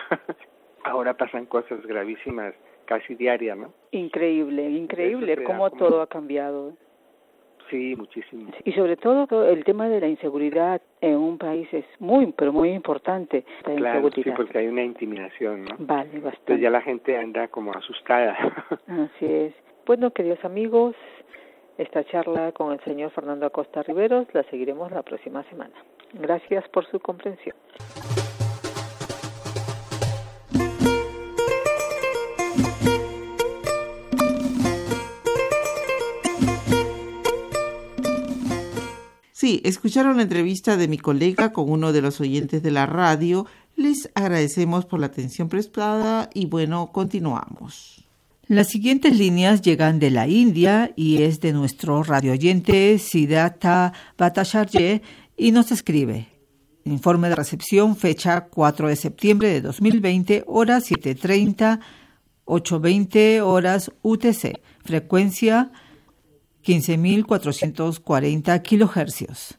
pasan cosas gravísimas casi diarias, ¿no? Increíble cómo todo ha cambiado. Sí, muchísimo. Y sobre todo el tema de la inseguridad en un país es muy, pero muy importante. Claro, sí, porque hay una intimidación, ¿no? Vale, bastante. Entonces ya la gente anda como asustada. Así es. Bueno, queridos amigos, esta charla con el señor Fernando Acosta Riveros la seguiremos la próxima semana. Gracias por su comprensión. Sí, escucharon la entrevista de mi colega con uno de los oyentes de la radio. Les agradecemos por la atención prestada y bueno, continuamos. Las siguientes líneas llegan de la India y es de nuestro radio oyente Siddhartha Bhattacharya y nos escribe: informe de recepción, fecha 4 de septiembre de 2020, horas 7:30, 8:20 horas UTC, frecuencia 15.440 kilohercios.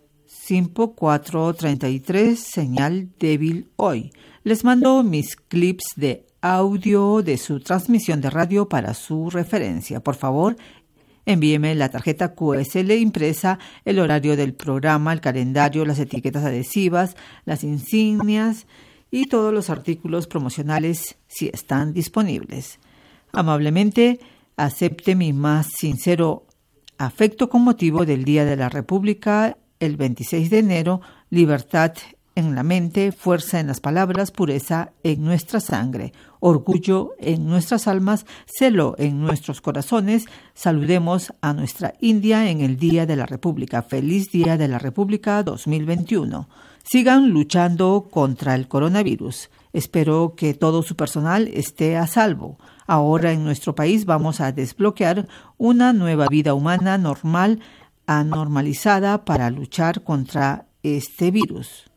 5433, señal débil hoy. Les mando mis clips de audio de su transmisión de radio para su referencia. Por favor, envíeme la tarjeta QSL impresa, el horario del programa, el calendario, las etiquetas adhesivas, las insignias y todos los artículos promocionales si están disponibles. Amablemente, acepte mi más sincero afecto con motivo del Día de la República, el 26 de enero, libertad en la mente, fuerza en las palabras, pureza en nuestra sangre, orgullo en nuestras almas, celo en nuestros corazones. Saludemos a nuestra India en el Día de la República. Feliz Día de la República 2021. Sigan luchando contra el coronavirus. Espero que todo su personal esté a salvo. Ahora en nuestro país vamos a desbloquear una nueva vida humana normal, anormalizada para luchar contra este virus.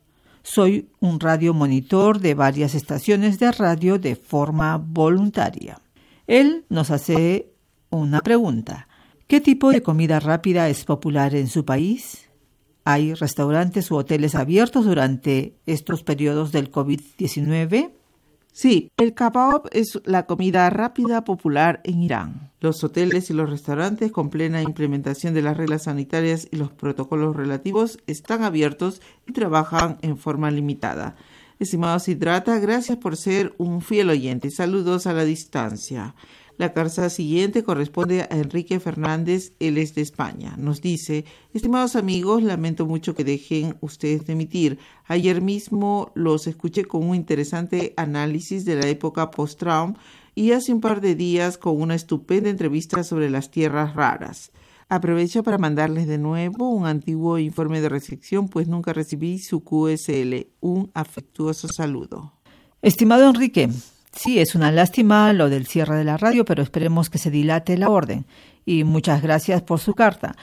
Soy un radiomonitor de varias estaciones de radio de forma voluntaria. Él nos hace una pregunta. ¿Qué tipo de comida rápida es popular en su país? ¿Hay restaurantes u hoteles abiertos durante estos periodos del COVID-19? Sí, el kebab es la comida rápida popular en Irán. Los hoteles y los restaurantes, con plena implementación de las reglas sanitarias y los protocolos relativos, están abiertos y trabajan en forma limitada. Estimado Siddhartha, gracias por ser un fiel oyente. Saludos a la distancia. La carta siguiente corresponde a Enrique Fernández, él es de España. Nos dice: estimados amigos, lamento mucho que dejen ustedes de emitir. Ayer mismo los escuché con un interesante análisis de la época post-Trump y hace un par de días con una estupenda entrevista sobre las tierras raras. Aprovecho para mandarles de nuevo un antiguo informe de recepción, pues nunca recibí su QSL. Un afectuoso saludo. Estimado Enrique, sí, es una lástima lo del cierre de la radio, pero esperemos que se dilate la orden. Y muchas gracias por su carta.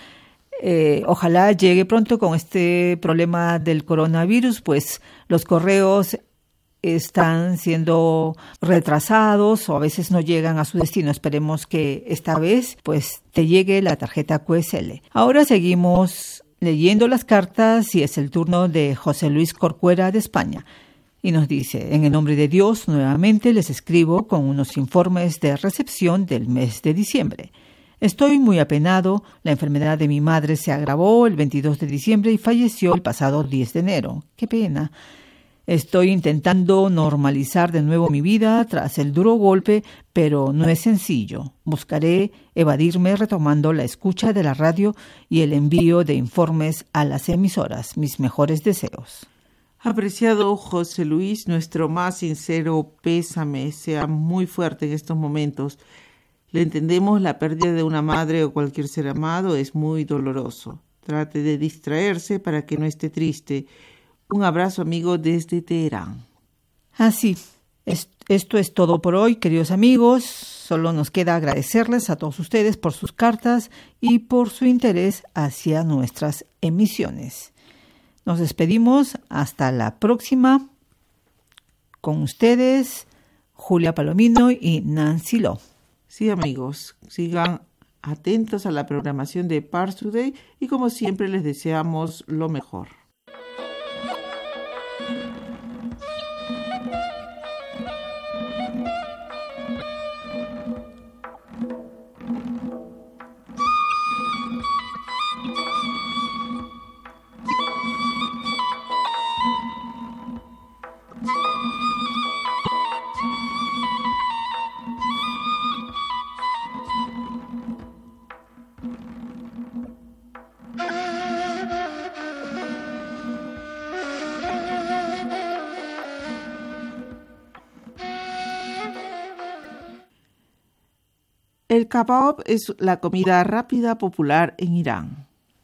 Ojalá llegue pronto con este problema del coronavirus, pues los correos están siendo retrasados o a veces no llegan a su destino. Esperemos que esta vez pues te llegue la tarjeta QSL. Ahora seguimos leyendo las cartas y es el turno de José Luis Corcuera de España. Y nos dice: en el nombre de Dios, nuevamente les escribo con unos informes de recepción del mes de diciembre. Estoy muy apenado. La enfermedad de mi madre se agravó el 22 de diciembre y falleció el pasado 10 de enero. ¡Qué pena! Estoy intentando normalizar de nuevo mi vida tras el duro golpe, pero no es sencillo. Buscaré evadirme retomando la escucha de la radio y el envío de informes a las emisoras. Mis mejores deseos. Apreciado José Luis, nuestro más sincero pésame, sea muy fuerte en estos momentos. Le entendemos, la pérdida de una madre o cualquier ser amado es muy doloroso. Trate de distraerse para que no esté triste. Un abrazo, amigo, desde Teherán. Así, esto es todo por hoy, queridos amigos. Solo nos queda agradecerles a todos ustedes por sus cartas y por su interés hacia nuestras emisiones. Nos despedimos hasta la próxima. Con ustedes, Julia Palomino y Nancy Lo. Sí, amigos, sigan atentos a la programación de Pars Today y como siempre les deseamos lo mejor. El kebab es la comida rápida popular en Irán.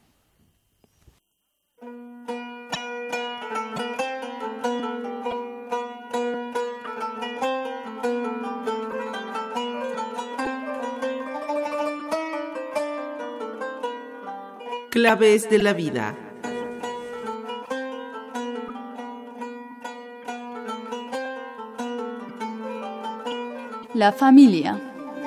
Claves de la vida. La familia.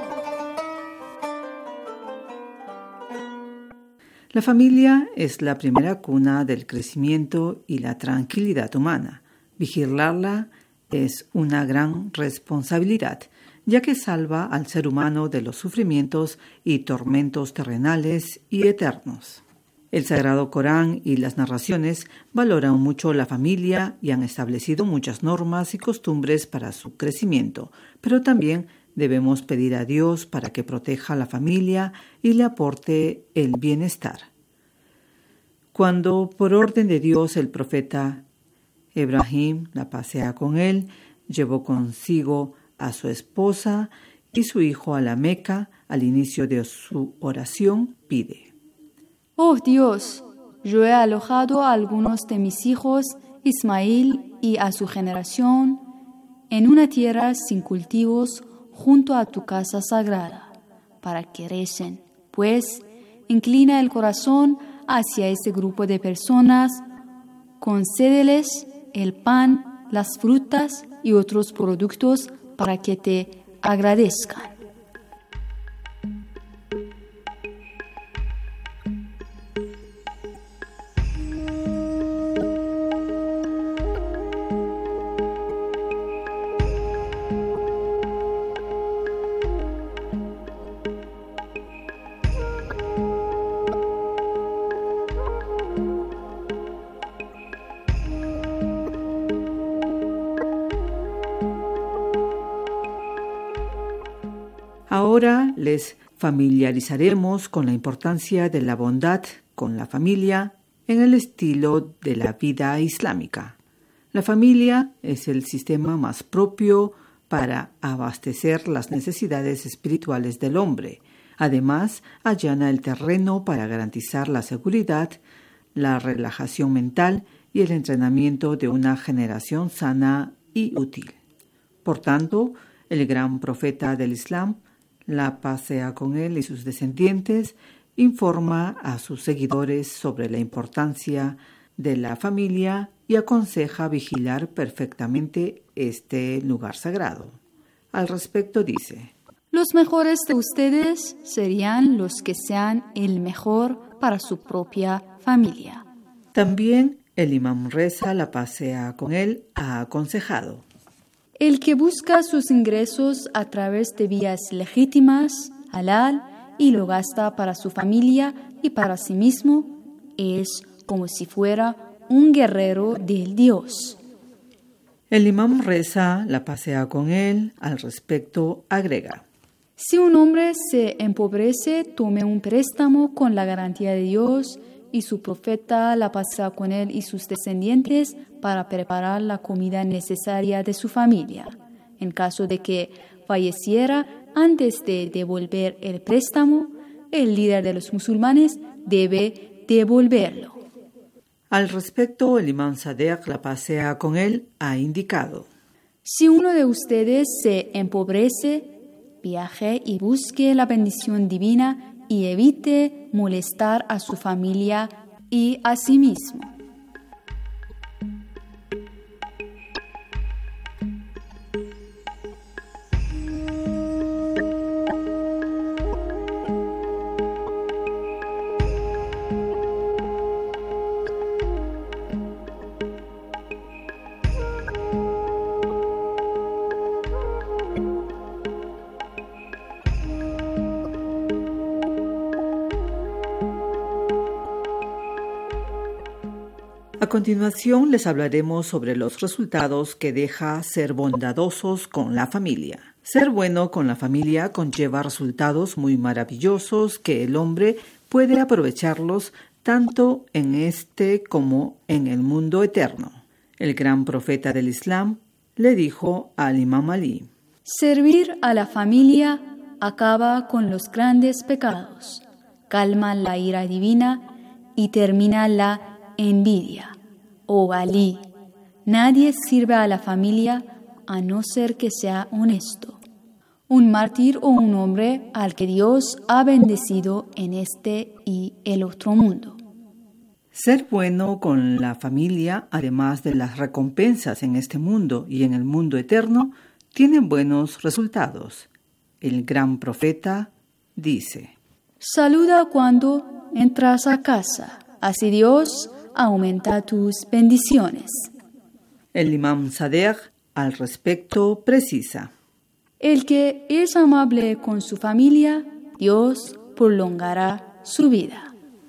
La familia es la primera cuna del crecimiento y la tranquilidad humana. Vigilarla es una gran responsabilidad, ya que salva al ser humano de los sufrimientos y tormentos terrenales y eternos. El Sagrado Corán y las narraciones valoran mucho la familia y han establecido muchas normas y costumbres para su crecimiento, pero también debemos pedir a Dios para que proteja a la familia y le aporte el bienestar. Cuando, por orden de Dios, el profeta Ibrahim, la paz sea con él, llevó consigo a su esposa y su hijo a la Meca, al inicio de su oración pide: Oh Dios, yo he alojado a algunos de mis hijos, Ismael y a su generación, en una tierra sin cultivos, junto a tu casa sagrada, para que recen, pues inclina el corazón hacia este grupo de personas, concédeles el pan, las frutas y otros productos para que te agradezcan. Ahora les familiarizaremos con la importancia de la bondad con la familia en el estilo de la vida islámica. La familia es el sistema más propio para abastecer las necesidades espirituales del hombre. Además, allana el terreno para garantizar la seguridad, la relajación mental y el entrenamiento de una generación sana y útil. Por tanto, el gran profeta del Islam, la paz sea con él y sus descendientes, informa a sus seguidores sobre la importancia de la familia y aconseja vigilar perfectamente este lugar sagrado. Al respecto dice: Los mejores de ustedes serían los que sean el mejor para su propia familia. También el imam Reza, la paz sea con él, ha aconsejado: El que busca sus ingresos a través de vías legítimas, halal, y lo gasta para su familia y para sí mismo, es como si fuera un guerrero del Dios. El imam Reza, la paz sea con él, al respecto agrega: Si un hombre se empobrece, tome un préstamo con la garantía de Dios y su profeta, la paz sea con él y sus descendientes, para preparar la comida necesaria de su familia. En caso de que falleciera antes de devolver el préstamo, el líder de los musulmanes debe devolverlo. Al respecto, el imam Sadegh, la paz sea con él, ha indicado: Si uno de ustedes se empobrece, viaje y busque la bendición divina y evite molestar a su familia y a sí mismo. A continuación les hablaremos sobre los resultados que deja ser bondadosos con la familia. Ser bueno con la familia conlleva resultados muy maravillosos que el hombre puede aprovecharlos tanto en este como en el mundo eterno. El gran profeta del Islam le dijo al imam Ali: Servir a la familia acaba con los grandes pecados, calma la ira divina y termina la envidia. Oh Ali, nadie sirve a la familia a no ser que sea honesto, un mártir o un hombre al que Dios ha bendecido en este y el otro mundo. Ser bueno con la familia, además de las recompensas en este mundo y en el mundo eterno, tienen buenos resultados. El gran profeta dice: Saluda cuando entras a casa, así Dios aumenta tus bendiciones. El imam Sadegh al respecto precisa: El que es amable con su familia, Dios prolongará su vida.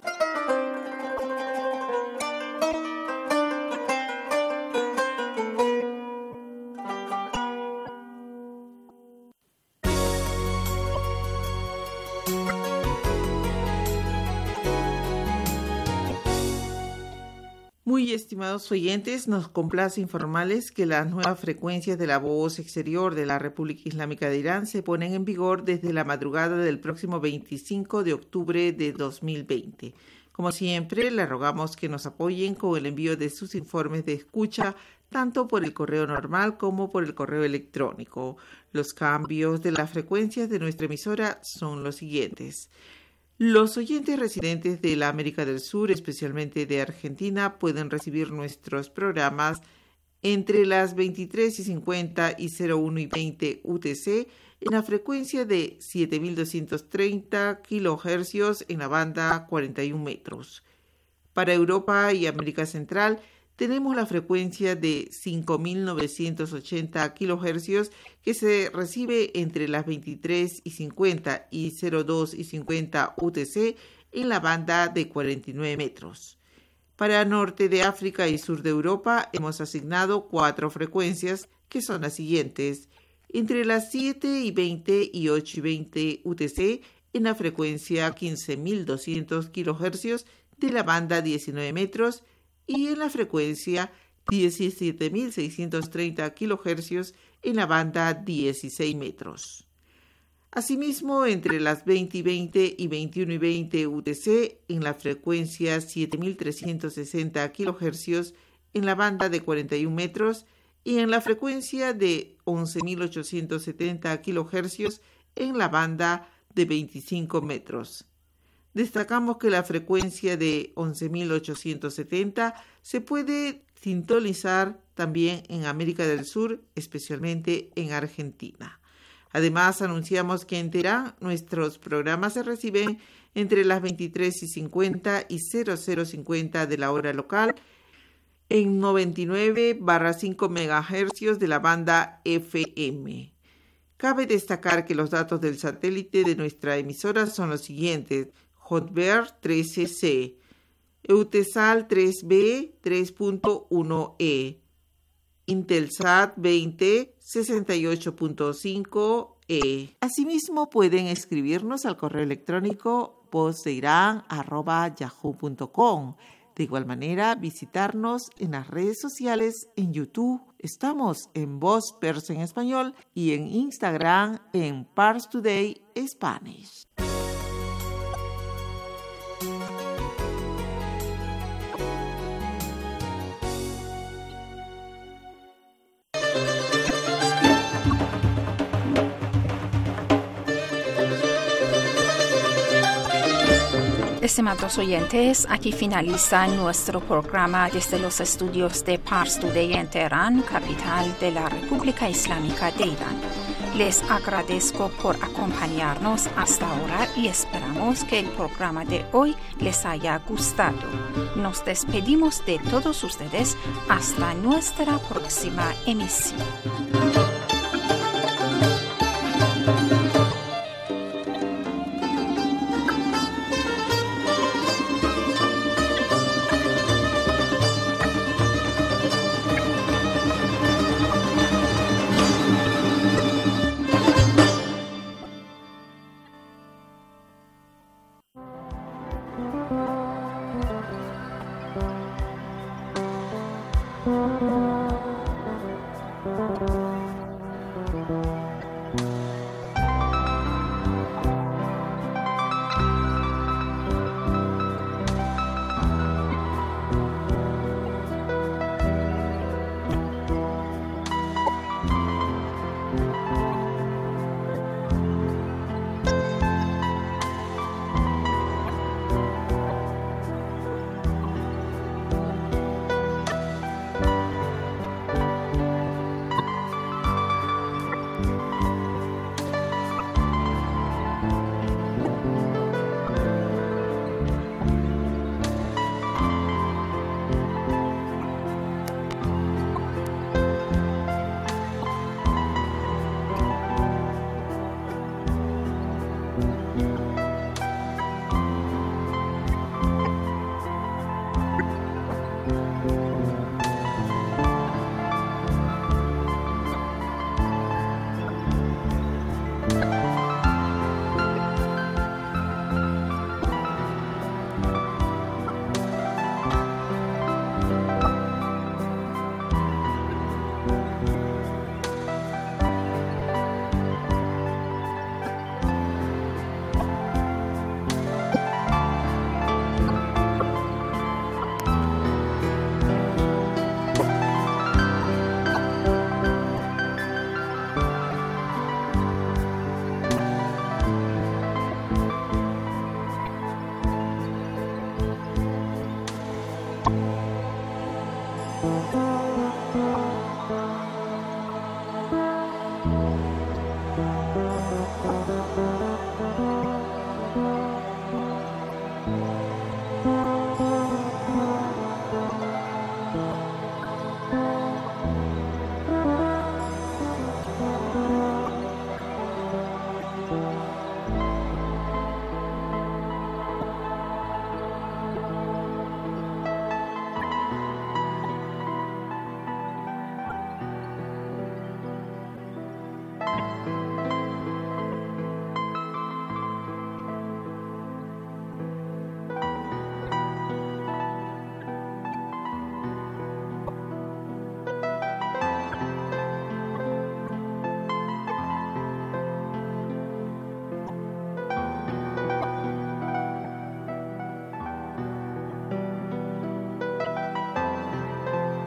Muy estimados oyentes, nos complace informarles que las nuevas frecuencias de la voz exterior de la República Islámica de Irán se ponen en vigor desde la madrugada del próximo 25 de octubre de 2020. Como siempre, les rogamos que nos apoyen con el envío de sus informes de escucha, tanto por el correo normal como por el correo electrónico. Los cambios de las frecuencias de nuestra emisora son los siguientes. Los oyentes residentes de la América del Sur, especialmente de Argentina, pueden recibir nuestros programas entre las 23:50 y 01:20 UTC en la frecuencia de 7.230 kHz en la banda 41 metros. Para Europa y América Central tenemos la frecuencia de 5.980 kHz que se recibe entre las 23:50 y 02:50 UTC en la banda de 49 metros. Para norte de África y sur de Europa hemos asignado 4 frecuencias que son las siguientes: entre las 7:20 y 8:20 UTC en la frecuencia 15.200 kHz de la banda 19 metros y en la frecuencia 17.630 kHz en la banda 16 metros. Asimismo, entre las 20:20 y 21:20 UTC en la frecuencia 7.360 kHz en la banda de 41 metros y en la frecuencia de 11.870 kHz en la banda de 25 metros. Destacamos que la frecuencia de 11.870 se puede sintonizar también en América del Sur, especialmente en Argentina. Además, anunciamos que en Teherán nuestros programas se reciben entre las 23:50 y 00:50 de la hora local en 99/5 MHz de la banda FM. Cabe destacar que los datos del satélite de nuestra emisora son los siguientes: Hotbird 13C, Eutelsat 3B 3.1E, Intelsat 20 68.5E. Asimismo, pueden escribirnos al correo electrónico vozdeiran@yahoo.com. De igual manera, visitarnos en las redes sociales en YouTube. Estamos en Voz Persa en Español y en Instagram en Pars Today Spanish. Estimados oyentes, aquí finaliza nuestro programa desde los estudios de Pars Today en Teherán, capital de la República Islámica de Irán. Les agradezco por acompañarnos hasta ahora y esperamos que el programa de hoy les haya gustado. Nos despedimos de todos ustedes hasta nuestra próxima emisión. Thank you.